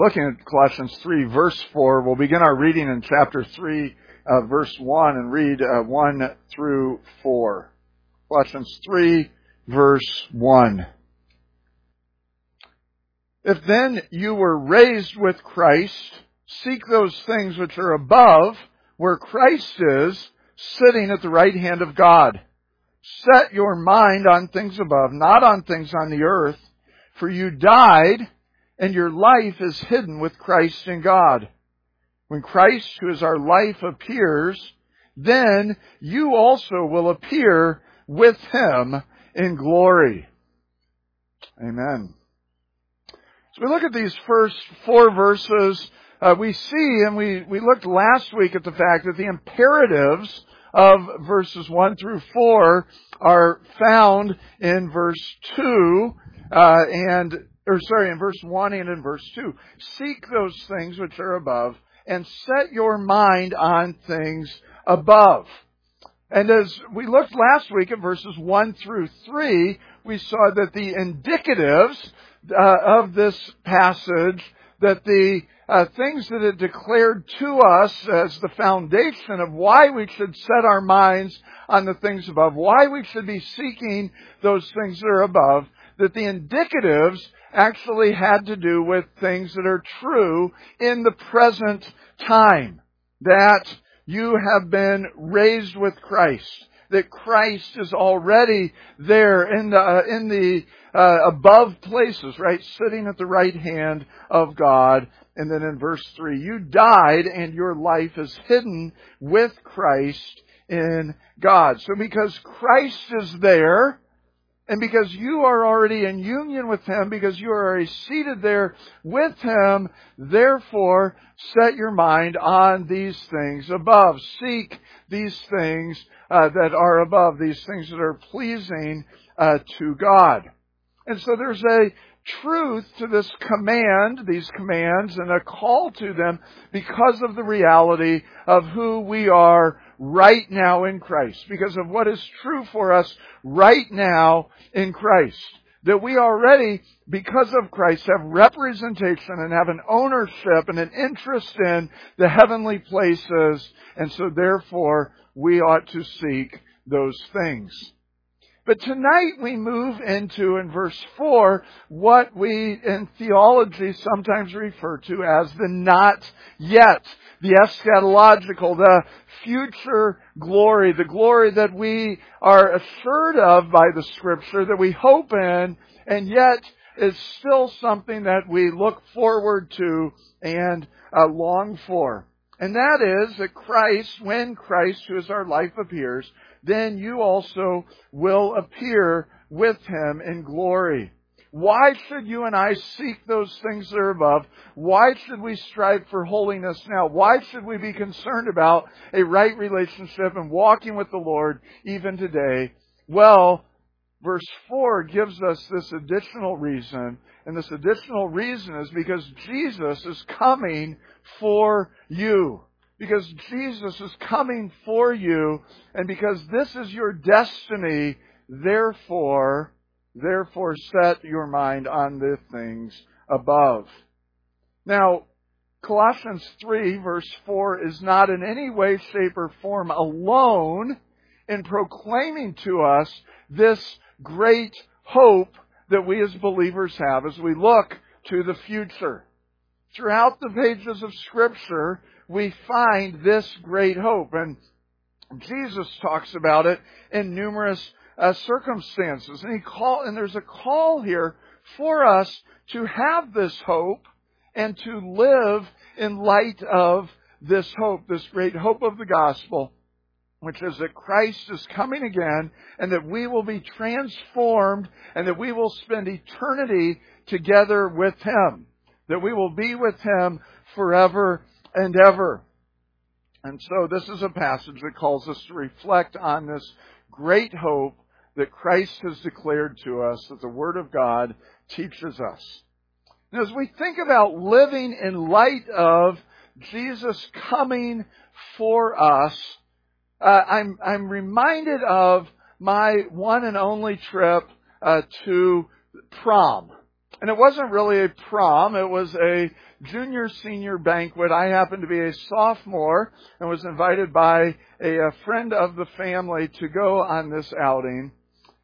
Looking at Colossians 3, verse 4, we'll begin our reading in chapter 3, verse 1, and read 1 through 4. Colossians 3, verse 1. If then you were raised with Christ, seek those things which are above, where Christ is, sitting at the right hand of God. Set your mind on things above, not on things on the earth, for you died, and your life is hidden with Christ in God. When Christ, who is our life, appears, then you also will appear with Him in glory. Amen. So we look at these first 4 verses, we see, and we looked last week at the fact that the imperatives of verses 1 through 4 are found in verse 2, in verse 1 and in verse 2. Seek those things which are above and set your mind on things above. And as we looked last week at verses 1 through 3, we saw that the indicatives of this passage, that the things that it declared to us as the foundation of why we should set our minds on the things above, why we should be seeking those things that are above, that the indicatives actually had to do with things that are true in the present time. That you have been raised with Christ. That Christ is already there in the above places, right? Sitting at the right hand of God. And then in verse 3, you died and your life is hidden with Christ in God. So because Christ is there, and because you are already in union with Him, because you are already seated there with Him, therefore set your mind on these things above. Seek these things that are above, these things that are pleasing to God. And so there's a truth to this command, these commands, and a call to them because of the reality of who we are right now in Christ. Because of what is true for us right now in Christ. That we already, because of Christ, have representation and have an ownership and an interest in the heavenly places. And so therefore, we ought to seek those things. But tonight we move into, in verse 4, what we in theology sometimes refer to as the not yet, the eschatological, the future glory, the glory that we are assured of by the Scripture, that we hope in, and yet is still something that we look forward to and long for. And that is that Christ, when Christ, who is our life, appears, then you also will appear with Him in glory. Why should you and I seek those things that are above? Why should we strive for holiness now? Why should we be concerned about a right relationship and walking with the Lord even today? Well, verse 4 gives us this additional reason, and this additional reason is because Jesus is coming for you. Because Jesus is coming for you, and because this is your destiny, therefore set your mind on the things above. Now, Colossians 3, verse 4 is not in any way, shape, or form alone in proclaiming to us this great hope that we as believers have as we look to the future. Throughout the pages of Scripture, we find this great hope. And Jesus talks about it in numerous circumstances. And there's a call here for us to have this hope and to live in light of this hope, this great hope of the gospel, which is that Christ is coming again and that we will be transformed and that we will spend eternity together with Him. That we will be with Him forever and ever. And so this is a passage that calls us to reflect on this great hope that Christ has declared to us, that the Word of God teaches us. And as we think about living in light of Jesus coming for us, I'm reminded of my one and only trip to prom. And it wasn't really a prom. It was a junior-senior banquet. I happened to be a sophomore and was invited by a friend of the family to go on this outing.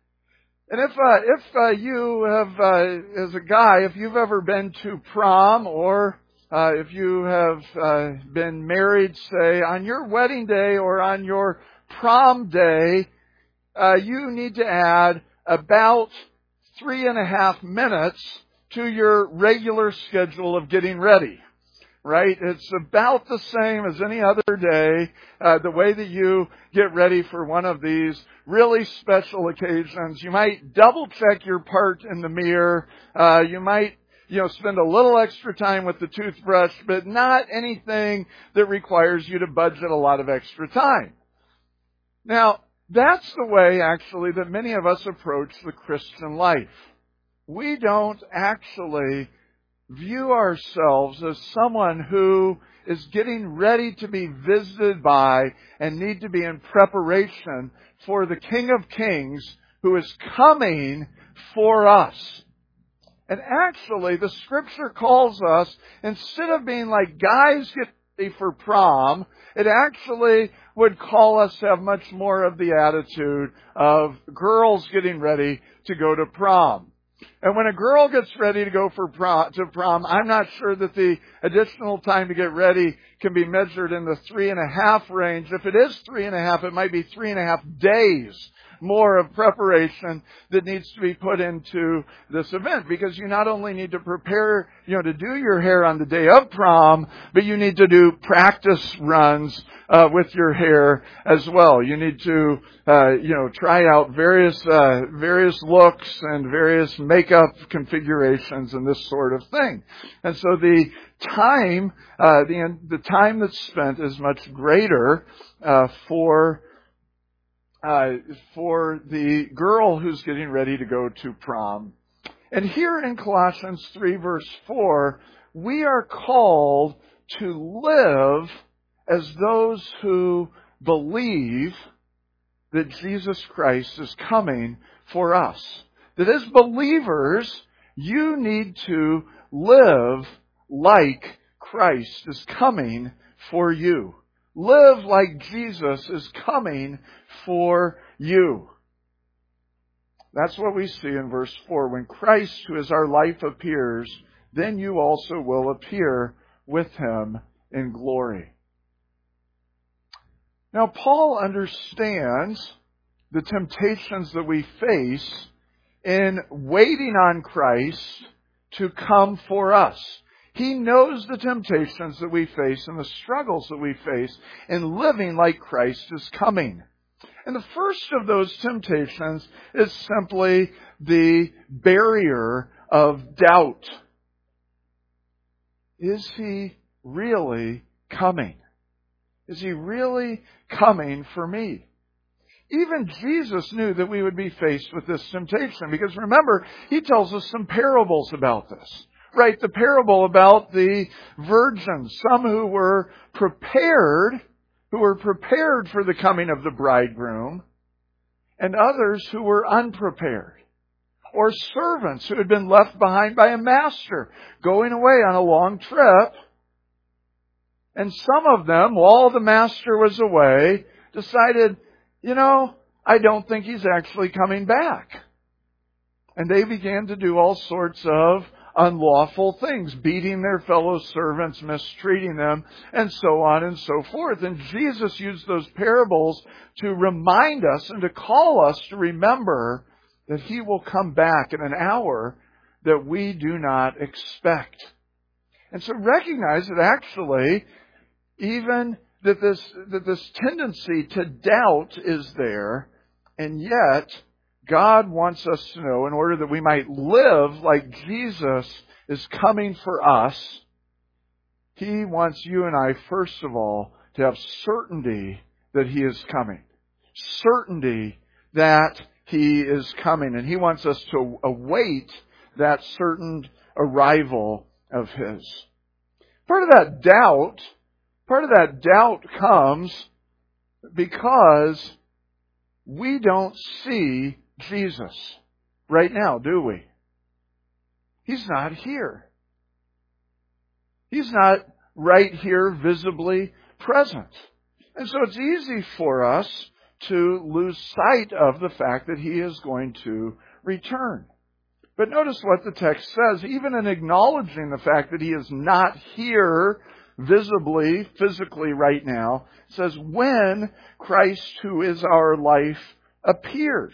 And if you have, as a guy, if you've ever been to prom or if you have been married, say, on your wedding day or on your prom day, you need to add about 3.5 minutes to your regular schedule of getting ready, right? It's about the same as any other day, the way that you get ready for one of these really special occasions. You might double check your part in the mirror. You might, spend a little extra time with the toothbrush, but not anything that requires you to budget a lot of extra time. Now, that's the way, actually, that many of us approach the Christian life. We don't actually view ourselves as someone who is getting ready to be visited by and need to be in preparation for the King of Kings who is coming for us. And actually, the Scripture calls us, instead of being like guys get ready for prom, it actually would call us to have much more of the attitude of girls getting ready to go to prom. And when a girl gets ready to go to prom, I'm not sure that the additional time to get ready can be measured in the 3.5 range. If it is 3.5, it might be 3.5 days more of preparation that needs to be put into this event, because you not only need to prepare, to do your hair on the day of prom, but you need to do practice runs with your hair as well. You need to, try out various looks and various makeup configurations and this sort of thing. And so the time, the time that's spent is much greater for the girl who's getting ready to go to prom. And here in Colossians 3 verse 4, we are called to live as those who believe that Jesus Christ is coming for us. That as believers, you need to live like Christ is coming for you. Live like Jesus is coming for you. That's what we see in verse 4. When Christ, who is our life, appears, then you also will appear with Him in glory. Now, Paul understands the temptations that we face in waiting on Christ to come for us. He knows the temptations that we face and the struggles that we face in living like Christ is coming. And the first of those temptations is simply the barrier of doubt. Is He really coming? Is He really coming for me? Even Jesus knew that we would be faced with this temptation, because remember, He tells us some parables about this. Right, the parable about the virgins, some who were prepared for the coming of the bridegroom, and others who were unprepared. Or servants who had been left behind by a master going away on a long trip. And some of them, while the master was away, decided, I don't think he's actually coming back. And they began to do all sorts of unlawful things, beating their fellow servants, mistreating them, and so on and so forth. And Jesus used those parables to remind us and to call us to remember that He will come back in an hour that we do not expect. And so recognize that actually, even that this tendency to doubt is there, and yet God wants us to know, in order that we might live like Jesus is coming for us, He wants you and I, first of all, to have certainty that He is coming. Certainty that He is coming. And He wants us to await that certain arrival of His. Part of that doubt comes because we don't see Jesus right now, do we? He's not here. He's not right here visibly present. And so it's easy for us to lose sight of the fact that He is going to return. But notice what the text says, even in acknowledging the fact that He is not here visibly, physically right now, it says, when Christ, who is our life, appears.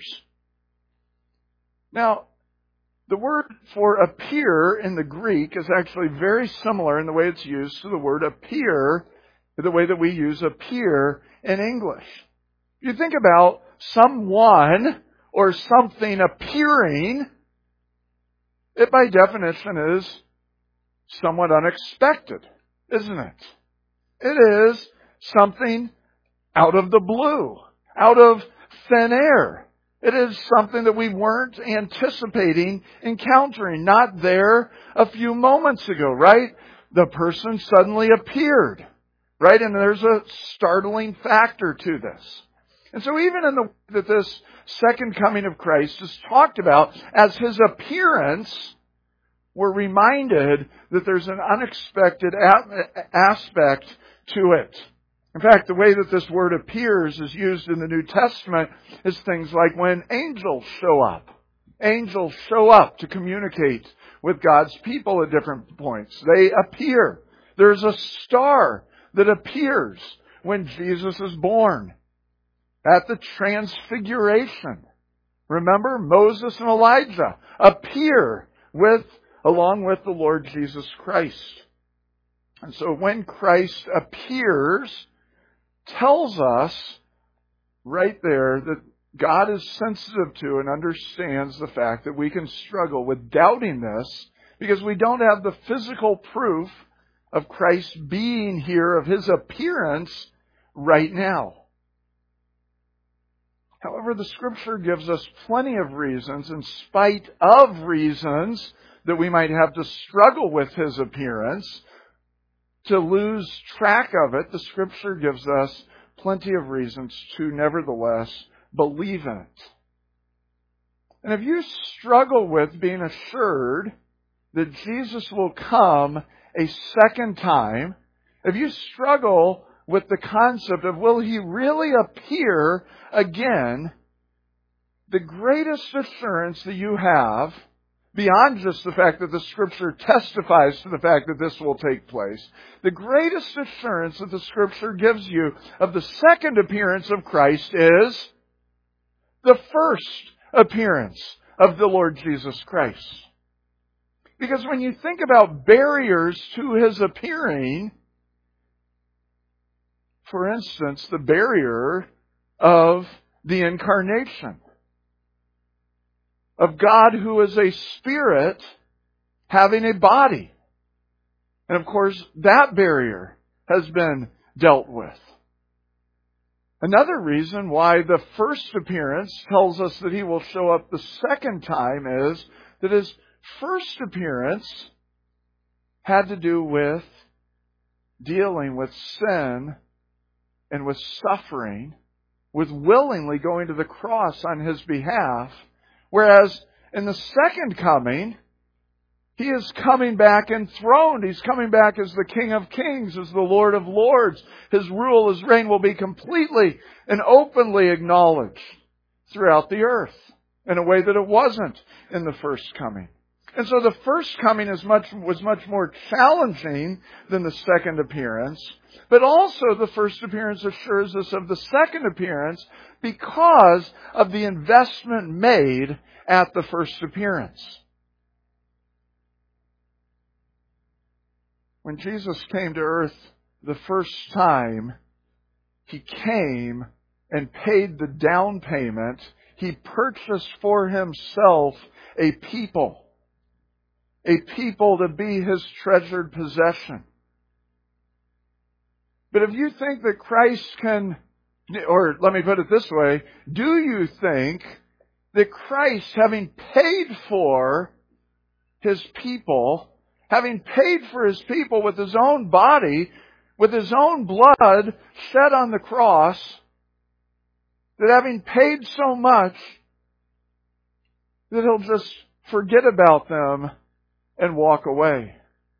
Now, the word for appear in the Greek is actually very similar in the way it's used to the word appear, the way that we use appear in English. If you think about someone or something appearing, it by definition is somewhat unexpected, isn't it? It is something out of the blue, out of thin air. It is something that we weren't anticipating encountering, not there a few moments ago, right? The person suddenly appeared, right? And there's a startling factor to this. And so even in the way that this second coming of Christ is talked about as His appearance, we're reminded that there's an unexpected aspect to it. In fact, the way that this word appears is used in the New Testament is things like when angels show up. Angels show up to communicate with God's people at different points. They appear. There's a star that appears when Jesus is born. At the Transfiguration, remember, Moses and Elijah appear along with the Lord Jesus Christ. And so when Christ appears, tells us right there that God is sensitive to and understands the fact that we can struggle with doubting this because we don't have the physical proof of Christ being here, of His appearance right now. However, the Scripture gives us plenty of reasons, in spite of reasons that we might have to struggle with His appearance, to lose track of it. The Scripture gives us plenty of reasons to nevertheless believe in it. And if you struggle with being assured that Jesus will come a second time, if you struggle with the concept of will He really appear again, the greatest assurance that you have, beyond just the fact that the Scripture testifies to the fact that this will take place, the greatest assurance that the Scripture gives you of the second appearance of Christ is the first appearance of the Lord Jesus Christ. Because when you think about barriers to His appearing, for instance, the barrier of the incarnation, of God who is a spirit having a body. And of course, that barrier has been dealt with. Another reason why the first appearance tells us that He will show up the second time is that His first appearance had to do with dealing with sin and with suffering, with willingly going to the cross on His behalf. Whereas in the second coming, He is coming back enthroned. He's coming back as the King of Kings, as the Lord of Lords. His rule, His reign will be completely and openly acknowledged throughout the earth in a way that it wasn't in the first coming. And so the first coming was much more challenging than the second appearance. But also the first appearance assures us of the second appearance because of the investment made at the first appearance. When Jesus came to earth the first time, He came and paid the down payment. He purchased for Himself a people to be His treasured possession. But if you think that Christ can, or let me put it this way, do you think that Christ, having paid for His people, having paid for His people with His own body, with His own blood shed on the cross, that having paid so much, that He'll just forget about them and walk away.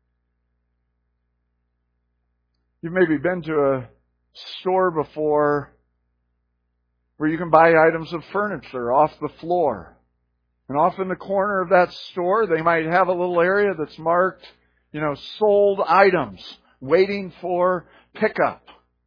You've maybe been to a store before where you can buy items of furniture off the floor. And off in the corner of that store, they might have a little area that's marked, sold items, waiting for pickup.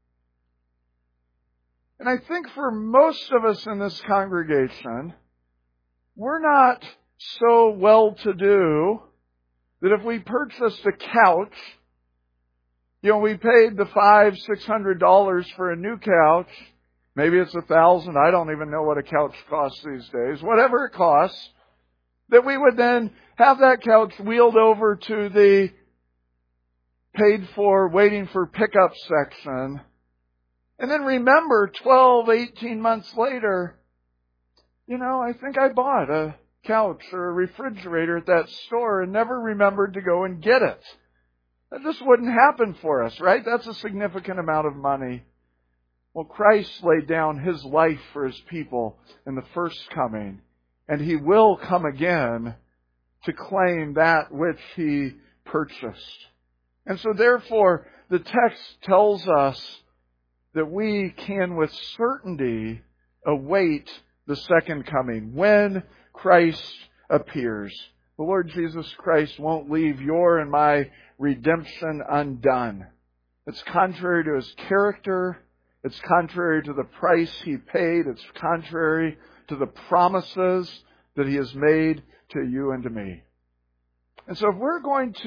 And I think for most of us in this congregation, we're not so well-to-do that if we purchased a couch, we paid the $500-$600 for a new couch. Maybe it's $1,000. I don't even know what a couch costs these days. Whatever it costs, that we would then have that couch wheeled over to the paid for, waiting for pickup section. And then remember 12, 18 months later, I think I bought a couch or a refrigerator at that store and never remembered to go and get it. That just wouldn't happen for us, right? That's a significant amount of money. Well, Christ laid down His life for His people in the first coming, and He will come again to claim that which He purchased. And so therefore, the text tells us that we can with certainty await the second coming when Christ appears. The Lord Jesus Christ won't leave your and my redemption undone. It's contrary to His character. It's contrary to the price He paid. It's contrary to the promises that He has made to you and to me. And so if we're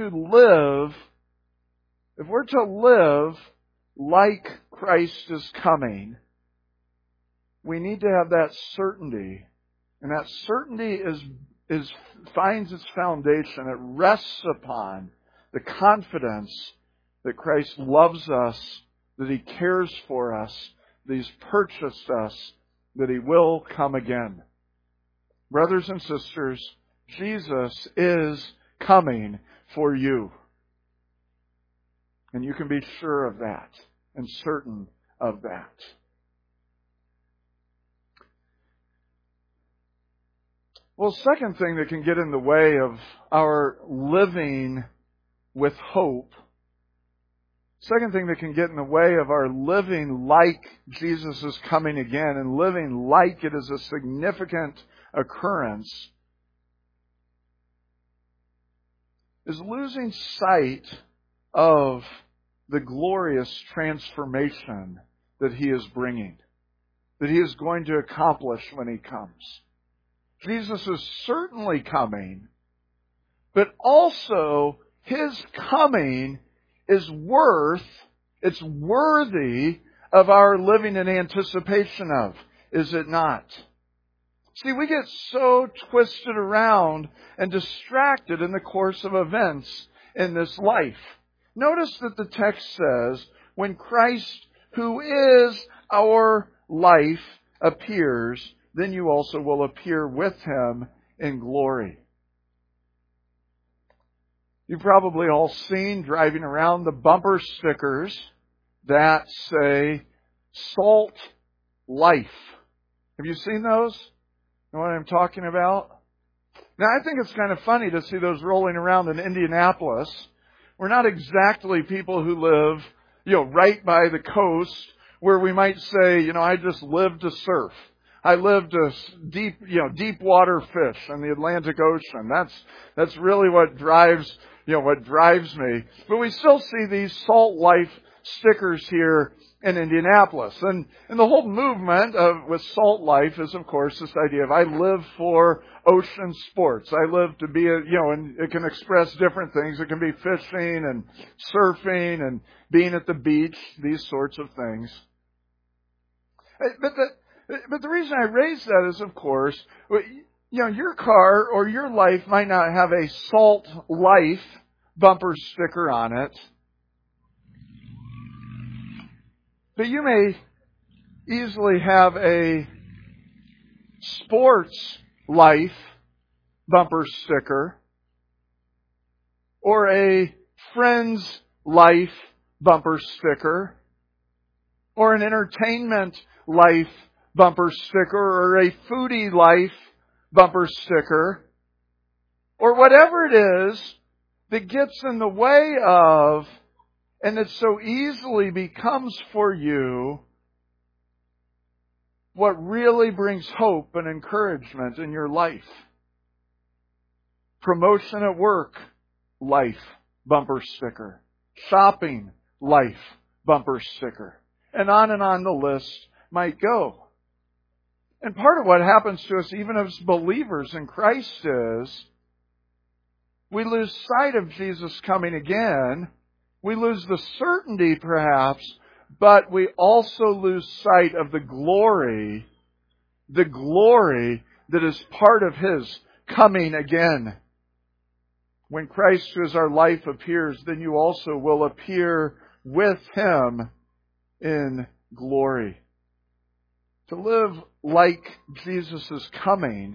to live like Christ is coming, we need to have that certainty. And that certainty finds its foundation. It rests upon the confidence that Christ loves us, that He cares for us, that He's purchased us, that He will come again. Brothers and sisters, Jesus is coming for you. And you can be sure of that and certain of that. Well, second thing that can get in the way of our living with hope, second thing that can get in the way of our living like Jesus is coming again and living like it is a significant occurrence, is losing sight of the glorious transformation that He is bringing, that He is going to accomplish when He comes. Jesus is certainly coming, but also His coming is it's worthy of our living in anticipation of, is it not? See, we get so twisted around and distracted in the course of events in this life. Notice that the text says, when Christ, who is our life, appears, then you also will appear with Him in glory. You've probably all seen driving around the bumper stickers that say, Salt Life. Have you seen those? Know what I'm talking about? Now, I think it's kind of funny to see those rolling around in Indianapolis. We're not exactly people who live, right by the coast where we might say, I just live to surf. I live to deep water fish in the Atlantic Ocean. That's really what drives me. But we still see these Salt Life stickers here in Indianapolis. And the whole movement with Salt Life is, of course, this idea of I live for ocean sports. I live to be, and it can express different things. It can be fishing and surfing and being at the beach, these sorts of things. But the reason I raise that is, of course, your car or your life might not have a Salt Life bumper sticker on it. But you may easily have a Sports Life bumper sticker or a Friends Life bumper sticker or an Entertainment Life bumper sticker or a Foodie Life bumper sticker or whatever it is that gets in the way of, and that so easily becomes for you, what really brings hope and encouragement in your life. Promotion at work, life, bumper sticker. Shopping, life, bumper sticker. And on the list might go. And part of what happens to us, even as believers in Christ, is we lose sight of Jesus coming again. We lose the certainty, perhaps, but we also lose sight of the glory that is part of His coming again. When Christ, who is our life, appears, then you also will appear with Him in glory. To live like Jesus is coming,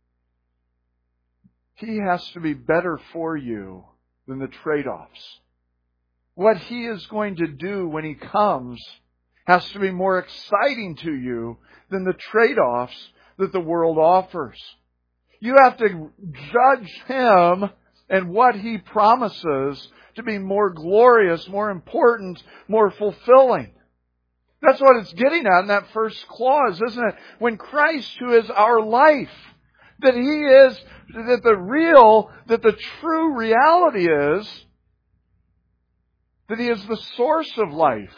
He has to be better for you than the trade-offs. What He is going to do when He comes has to be more exciting to you than the trade-offs that the world offers. You have to judge Him and what He promises to be more glorious, more important, more fulfilling. That's what it's getting at in that first clause, isn't it? When Christ, who is our life, that the true reality is that He is the source of life.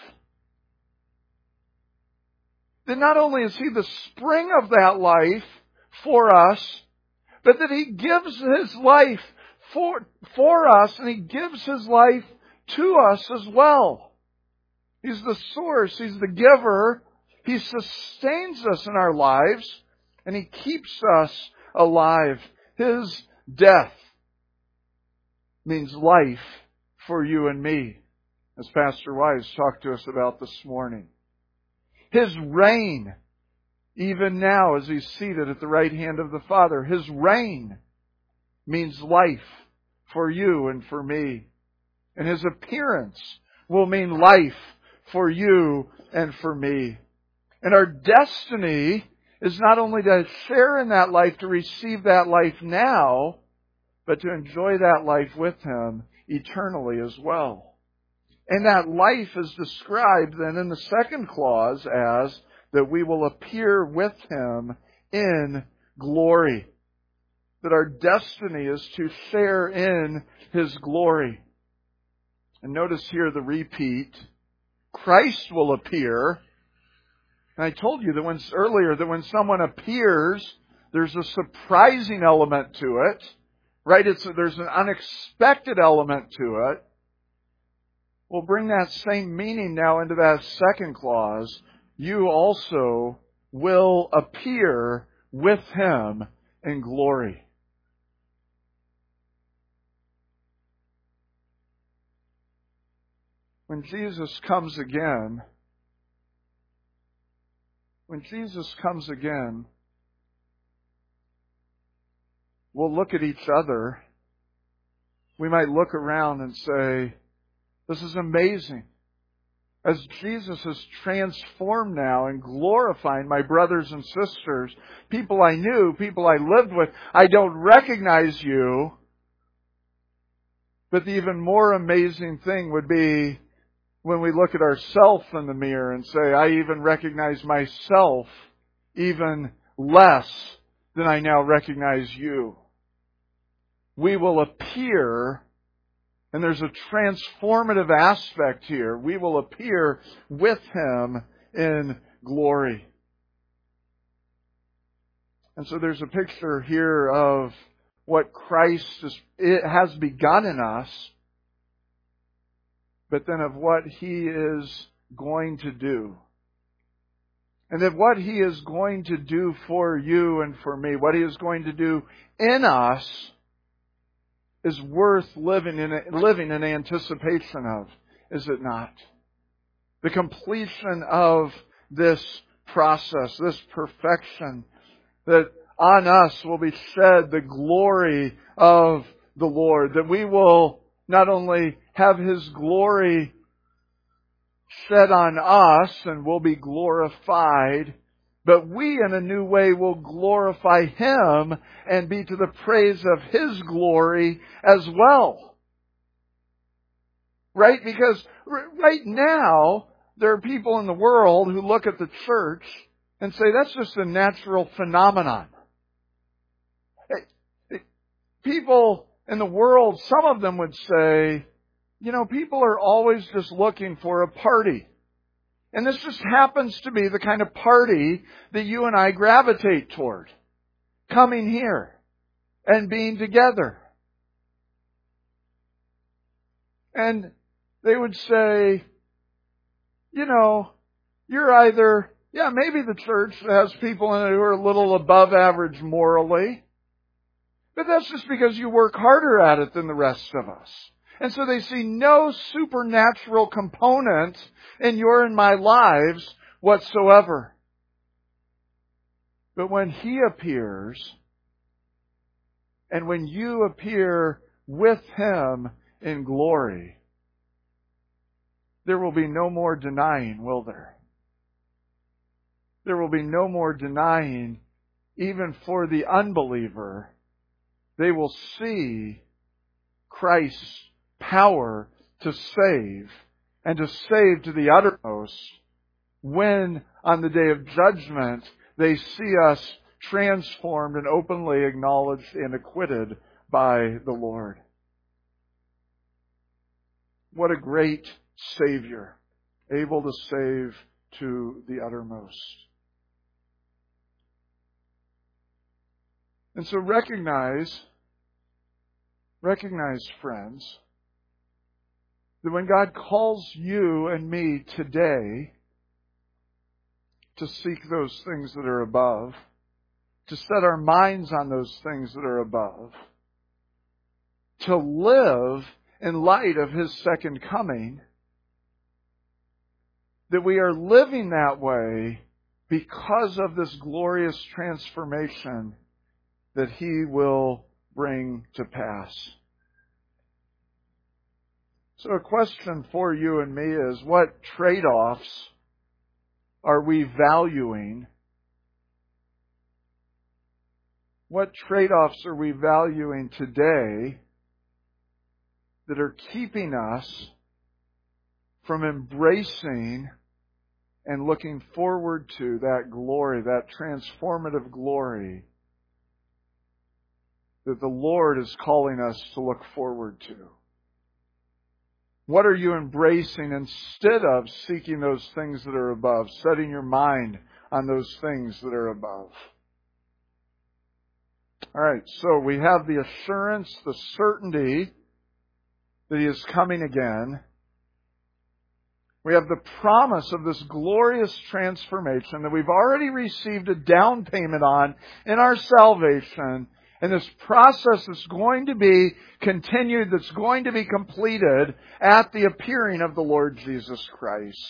That not only is He the spring of that life for us, but that He gives His life for us, and He gives His life to us as well. He's the source. He's the giver. He sustains us in our lives, and He keeps us alive. His death means life for you and me, as Pastor Wise talked to us about this morning. His reign, even now as He's seated at the right hand of the Father, His reign means life for you and for me. And His appearance will mean life for you and for me. And our destiny is not only to share in that life, to receive that life now, but to enjoy that life with Him eternally as well. And that life is described then in the second clause as that we will appear with Him in glory. That our destiny is to share in His glory. And notice here the repeat. Christ will appear. And I told you that when someone appears, there's a surprising element to it. Right? There's an unexpected element to it. We'll bring that same meaning now into that second clause. You also will appear with Him in glory. When Jesus comes again, we'll look at each other. We might look around and say, this is amazing. As Jesus is transformed now and glorifying my brothers and sisters, people I knew, people I lived with, I don't recognize you. But the even more amazing thing would be when we look at ourselves in the mirror and say, I even recognize myself even less than I now recognize you. We will appear, and there's a transformative aspect here. We will appear with Him in glory. And so there's a picture here of what Christ has begun in us, but then of what He is going to do. And that what He is going to do for you and for me, what He is going to do in us, is worth living in anticipation of, is it not? The completion of this process, this perfection, that on us will be shed the glory of the Lord, that we will not only have His glory shed on us and will be glorified, but we in a new way will glorify Him and be to the praise of His glory as well. Right? Because right now, there are people in the world who look at the church and say that's just a natural phenomenon. People in the world, some of them would say, people are always just looking for a party. And this just happens to be the kind of party that you and I gravitate toward. Coming here and being together. And they would say, you're either, maybe the church has people in it who are a little above average morally, but that's just because you work harder at it than the rest of us. And so they see no supernatural component in your and my lives whatsoever. But when He appears, and when you appear with Him in glory, there will be no more denying, will there? There will be no more denying, even for the unbeliever. They will see Christ's power to save, and to save to the uttermost, when on the day of judgment they see us transformed and openly acknowledged and acquitted by the Lord. What a great Savior, able to save to the uttermost. And so recognize, friends, that when God calls you and me today to seek those things that are above, to set our minds on those things that are above, to live in light of His second coming, that we are living that way because of this glorious transformation that He will bring to pass. So a question for you and me is, what trade-offs are we valuing? What trade-offs are we valuing today that are keeping us from embracing and looking forward to that glory, that transformative glory that the Lord is calling us to look forward to? What are you embracing instead of seeking those things that are above, setting your mind on those things that are above? All right, so we have the assurance, the certainty that He is coming again. We have the promise of this glorious transformation that we've already received a down payment on in our salvation. And this process is going to be continued, that's going to be completed at the appearing of the Lord Jesus Christ.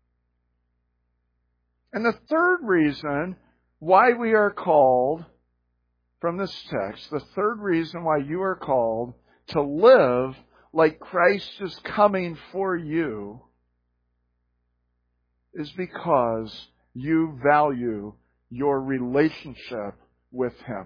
And the third reason why we are called, from this text, the third reason why you are called to live like Christ is coming for you is because you value your relationship with Him.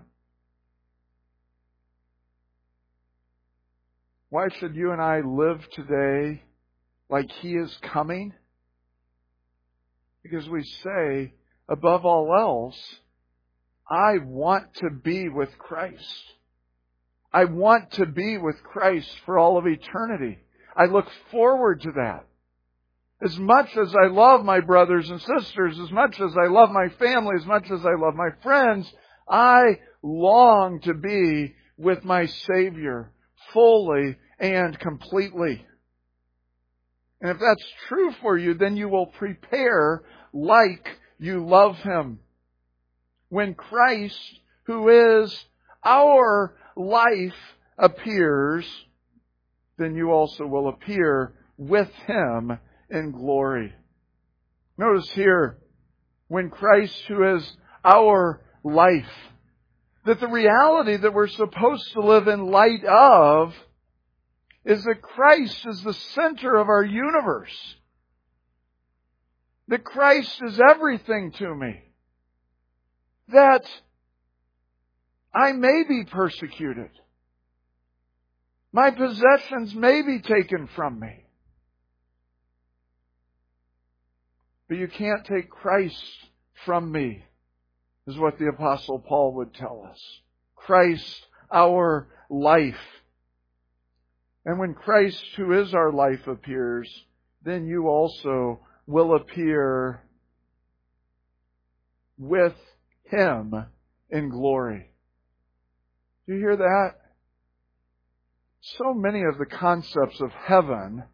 Why should you and I live today like He is coming? Because we say, above all else, I want to be with Christ. I want to be with Christ for all of eternity. I look forward to that. As much as I love my brothers and sisters, as much as I love my family, as much as I love my friends, I long to be with my Savior fully and completely. And if that's true for you, then you will prepare like you love Him. When Christ, who is our life, appears, then you also will appear with Him in glory. Notice here, when Christ, who is our life, that the reality that we're supposed to live in light of is that Christ is the center of our universe. That Christ is everything to me. That I may be persecuted. My possessions may be taken from me. But you can't take Christ from me, is what the Apostle Paul would tell us. Christ, our life. And when Christ, who is our life, appears, then you also will appear with Him in glory. Do you hear that? So many of the concepts of heaven,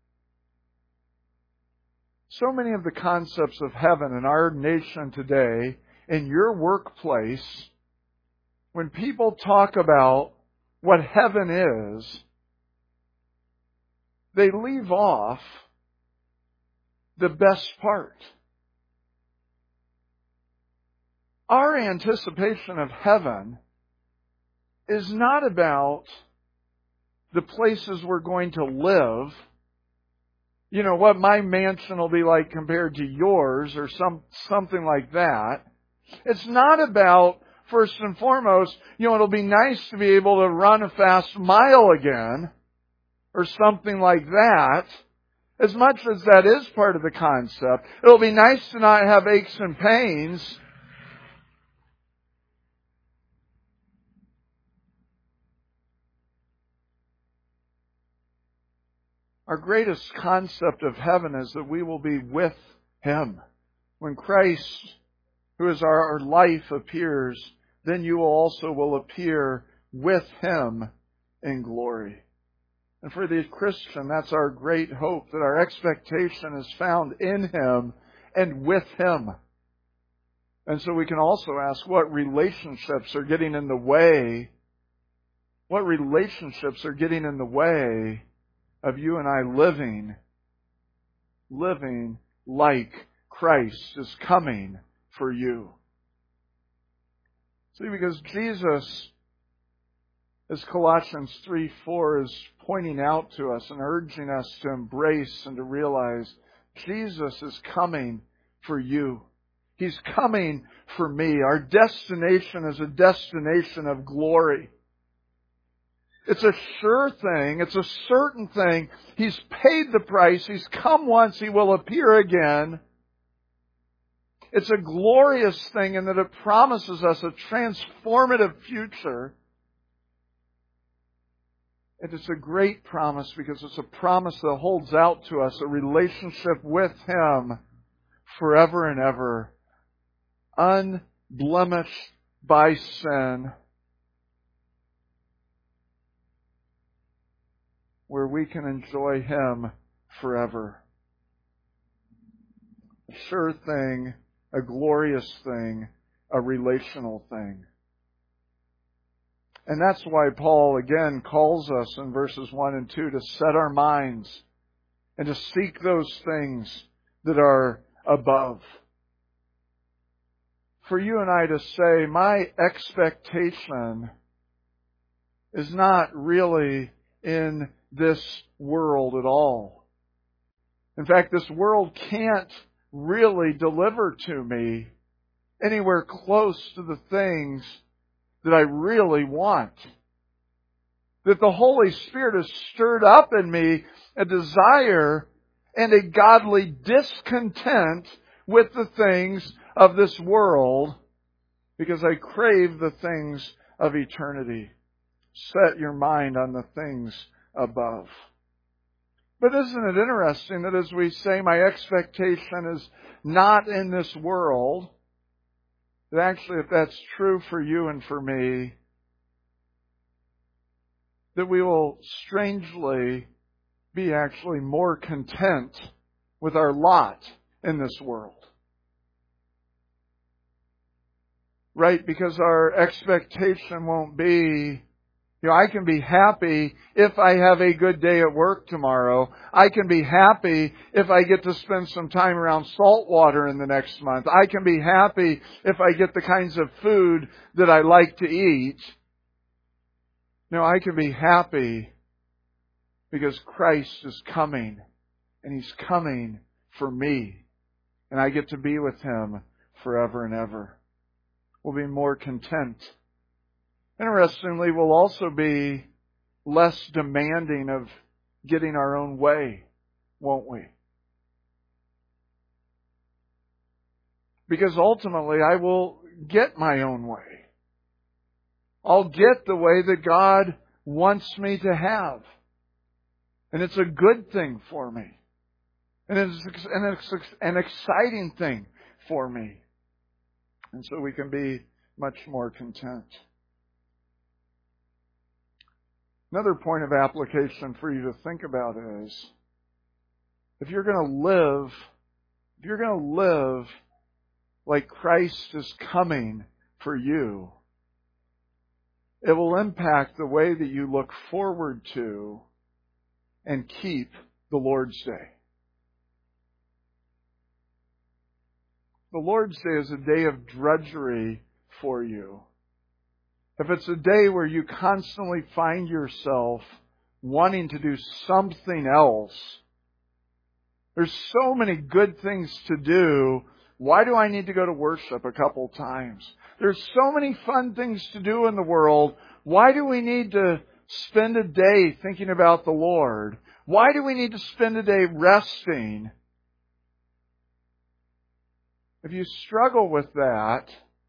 in our nation today, in your workplace, when people talk about what heaven is, they leave off the best part. Our anticipation of heaven is not about the places we're going to live, you know, what my mansion will be like compared to yours or something like that. It's not about, first and foremost, you know, it'll be nice to be able to run a fast mile again or something like that. As much as that is part of the concept, it'll be nice to not have aches and pains. Our greatest concept of heaven is that we will be with Him. When Christ, who is our life, appears, then you also will appear with Him in glory. And for the Christian, that's our great hope, that our expectation is found in Him and with Him. And so we can also ask what relationships are getting in the way. What relationships are getting in the way of you and I living like Christ is coming for you. See, because Jesus, as Colossians 3:4 is pointing out to us and urging us to embrace and to realize, Jesus is coming for you. He's coming for me. Our destination is a destination of glory. It's a sure thing. It's a certain thing. He's paid the price. He's come once. He will appear again. It's a glorious thing in that it promises us a transformative future. And it's a great promise because it's a promise that holds out to us a relationship with Him forever and ever, unblemished by sin, where we can enjoy Him forever. A sure thing, a glorious thing, a relational thing. And that's why Paul again calls us in verses 1 and 2 to set our minds and to seek those things that are above. For you and I to say, my expectation is not really in this world at all. In fact, this world can't really deliver to me anywhere close to the things that I really want. That the Holy Spirit has stirred up in me a desire and a godly discontent with the things of this world because I crave the things of eternity. Set your mind on the things above. But isn't it interesting that as we say my expectation is not in this world, that actually if that's true for you and for me, that we will strangely be actually more content with our lot in this world. Right? Because our expectation won't be, I can be happy if I have a good day at work tomorrow. I can be happy if I get to spend some time around salt water in the next month. I can be happy if I get the kinds of food that I like to eat. No, I can be happy because Christ is coming, and He's coming for me, and I get to be with Him forever and ever. We'll be more content. Interestingly, we'll also be less demanding of getting our own way, won't we? Because ultimately I will get my own way. I'll get the way that God wants me to have. And it's a good thing for me. And it's an exciting thing for me. And so we can be much more content. Another point of application for you to think about is, if you're going to live like Christ is coming for you, it will impact the way that you look forward to and keep the Lord's Day. The Lord's Day is a day of drudgery for you. If it's a day where you constantly find yourself wanting to do something else, there's so many good things to do. Why do I need to go to worship a couple times? There's so many fun things to do in the world. Why do we need to spend a day thinking about the Lord? Why do we need to spend a day resting? If you struggle with that,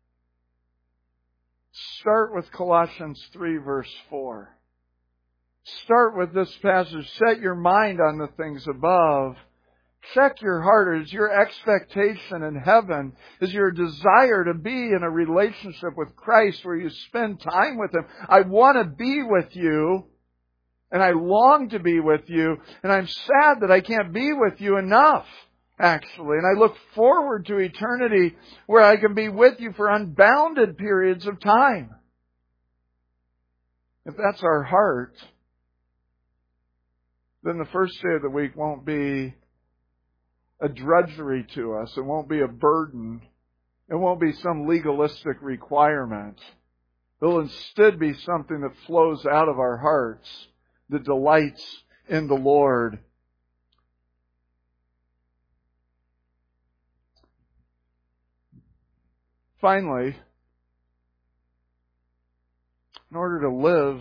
start with Colossians 3 verse 4. Start with this passage. Set your mind on the things above. Check your heart. Is your expectation in heaven? Is your desire to be in a relationship with Christ where you spend time with Him? I want to be with you, and I long to be with you, and I'm sad that I can't be with you enough, actually. And I look forward to eternity where I can be with you for unbounded periods of time. If that's our heart, then the first day of the week won't be a drudgery to us. It won't be a burden. It won't be some legalistic requirement. It'll instead be something that flows out of our hearts, that delights in the Lord. Finally, in order to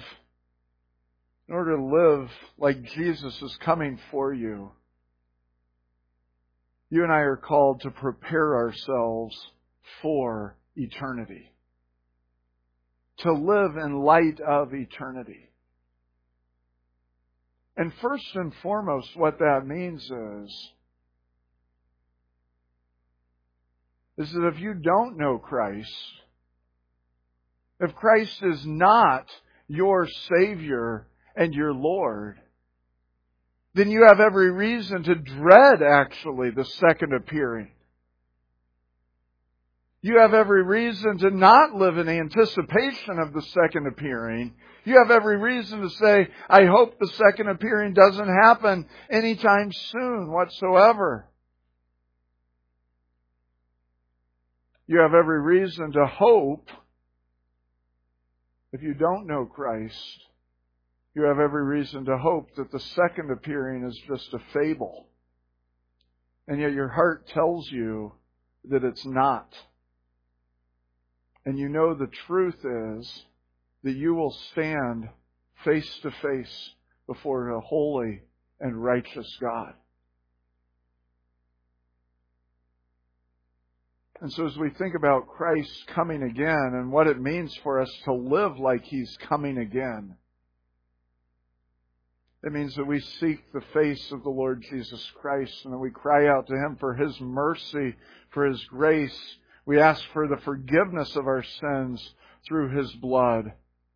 live like Jesus is coming for you, you and I are called to prepare ourselves for eternity. To live in light of eternity. And first and foremost, what that means is that if you don't know Christ, if Christ is not your Savior and your Lord, then you have every reason to dread, actually, the second appearing. You have every reason to not live in anticipation of the second appearing. You have every reason to say, I hope the second appearing doesn't happen anytime soon whatsoever. You have every reason to hope, if you don't know Christ, you have every reason to hope that the second appearing is just a fable. And yet your heart tells you that it's not. And you know the truth is that you will stand face to face before a holy and righteous God. And so as we think about Christ coming again and what it means for us to live like He's coming again, it means that we seek the face of the Lord Jesus Christ and that we cry out to Him for His mercy, for His grace. We ask for the forgiveness of our sins through His blood.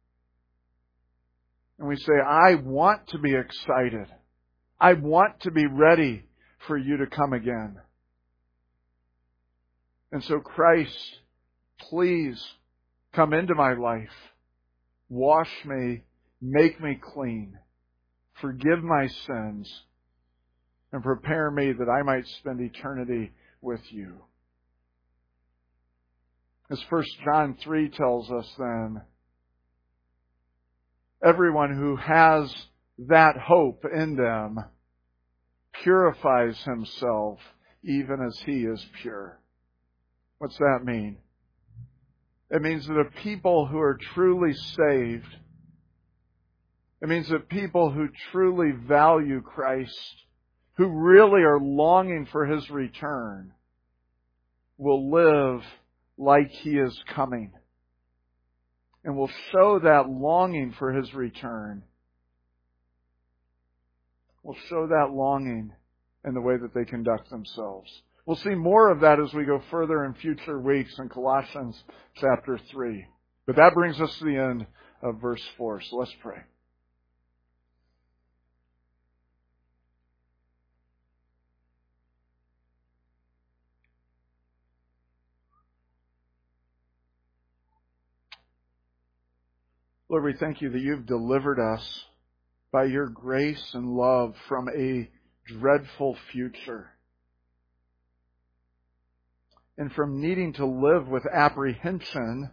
And we say, I want to be excited. I want to be ready for you to come again. And so Christ, please come into my life. Wash me, make me clean. Forgive my sins, and prepare me that I might spend eternity with you. As 1 John 3 tells us then, everyone who has that hope in them purifies himself even as He is pure. What's that mean? It means that a people who are truly saved, it means that people who truly value Christ, who really are longing for His return, will live like He is coming. And will show that longing for His return. Will show that longing in the way that they conduct themselves. We'll see more of that as we go further in future weeks in Colossians chapter 3. But that brings us to the end of verse 4. So let's pray. Lord, we thank You that You've delivered us by Your grace and love from a dreadful future. And from needing to live with apprehension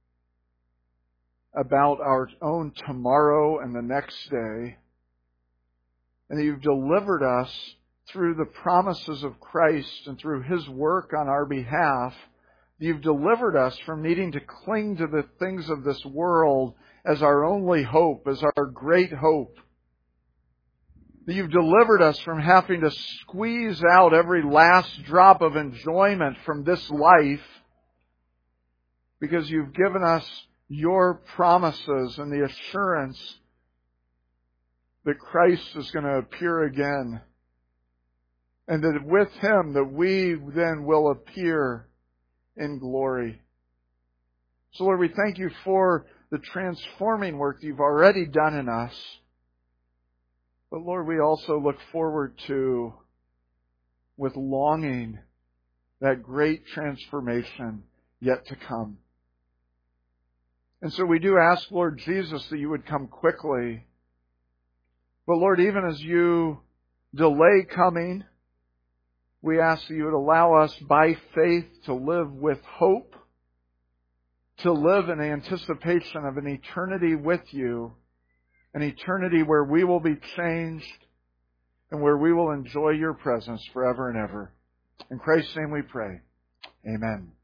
about our own tomorrow and the next day. And that You've delivered us through the promises of Christ and through His work on our behalf. You've delivered us from needing to cling to the things of this world as our only hope, as our great hope. That You've delivered us from having to squeeze out every last drop of enjoyment from this life, because You've given us Your promises and the assurance that Christ is going to appear again, and that with Him that we then will appear in glory. So Lord, we thank You for the transforming work that You've already done in us. But Lord, we also look forward to, with longing, that great transformation yet to come. And so we do ask, Lord Jesus, that You would come quickly. But Lord, even as You delay coming, we ask that You would allow us by faith to live with hope, to live in anticipation of an eternity with You, an eternity where we will be changed and where we will enjoy Your presence forever and ever. In Christ's name we pray. Amen.